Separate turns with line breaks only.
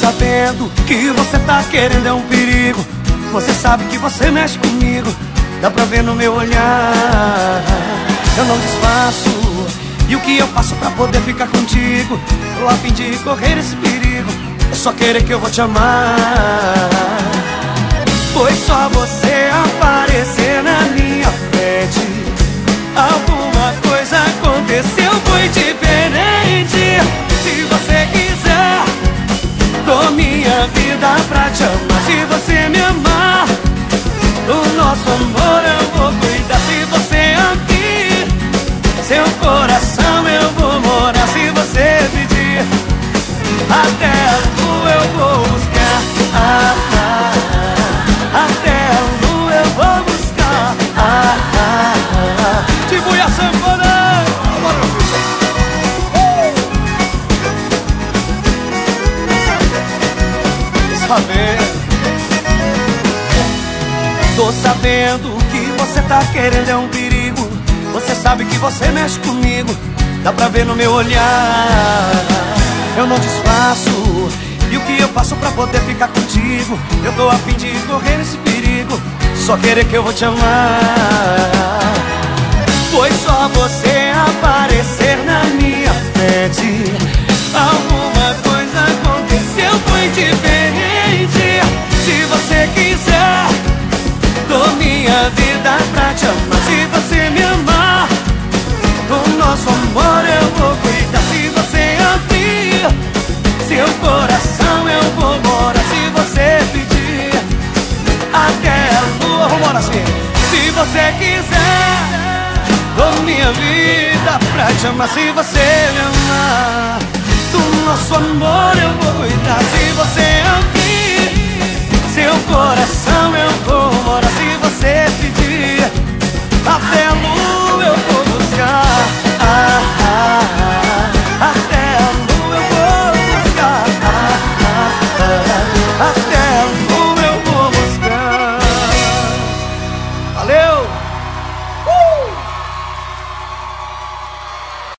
sabendo que você tá querendo é um perigo. Você sabe que você mexe comigo, dá pra ver no meu olhar. Eu não disfarço, e o que eu faço pra poder ficar contigo? Tô a fim de correr esse perigo, é só querer que eu vou te amar. Foi só você aparecer na minha frente, alguma coisa aconteceu, foi diferente. Se você quiser, dou minha vida pra te amar. Se você me amar, do nosso amor eu vou cuidar. Se você abrir seu coração eu vou morar. Se você pedir, até a lua eu vou buscar. Até a lua eu vou buscar. Tipo a sanfona. Tô sabendo que você tá querendo é um perigo. Você sabe que você mexe comigo, dá pra ver no meu olhar. Eu não disfarço, e o que eu faço pra poder ficar contigo? Eu tô a fim de correr esse perigo, só querer que eu vou te amar. Foi só você aparecer na minha frente, alguma coisa aconteceu, foi diferente. Se você quiser, dou minha vida pra te amar. Se você me amar, do nosso amor eu vou cuidar. Se você abrir seu coração eu vou morar. Se você pedir, até a lua, vamos morar assim. Se você quiser, dou minha vida pra te amar. Se você me amar, do nosso amor eu vou cuidar. Se você abrir seu coração eu vou morar. Se você pedir, até a lua eu vou buscar. Até a lua eu vou buscar.